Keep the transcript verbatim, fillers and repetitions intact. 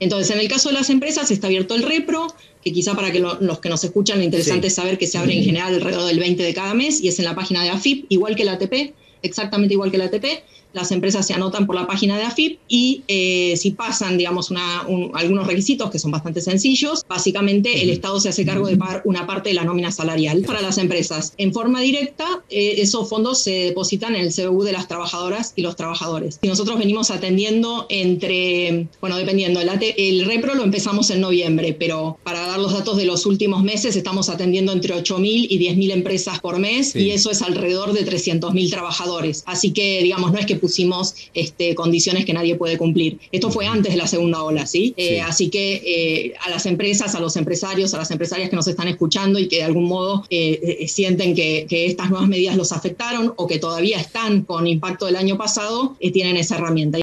Entonces, en el caso de las empresas está abierto el repro, que quizá para que lo, los que nos escuchan, lo interesante sí. es saber que se abre en general alrededor del veinte de cada mes y es en la página de A F I P, igual que la A T P, exactamente igual que la A T P. Las empresas se anotan por la página de A F I P y eh, si pasan, digamos, una, un, algunos requisitos que son bastante sencillos, básicamente el Estado se hace cargo de pagar una parte de la nómina salarial para las empresas. En forma directa, eh, esos fondos se depositan en el C B U de las trabajadoras y los trabajadores. Y nosotros venimos atendiendo entre, bueno, dependiendo, el, el repro lo empezamos en noviembre, pero para dar los datos de los últimos meses estamos atendiendo entre ocho mil y diez mil empresas por mes sí. y eso es alrededor de trescientos mil trabajadores. Así que, digamos, no es que pusimos este, condiciones que nadie puede cumplir. Esto fue antes de la segunda ola, ¿sí? sí. Eh, así que eh, a las empresas, a los empresarios, a las empresarias que nos están escuchando y que de algún modo eh, eh, sienten que, que estas nuevas medidas los afectaron o que todavía están con impacto del año pasado, eh, tienen esa herramienta.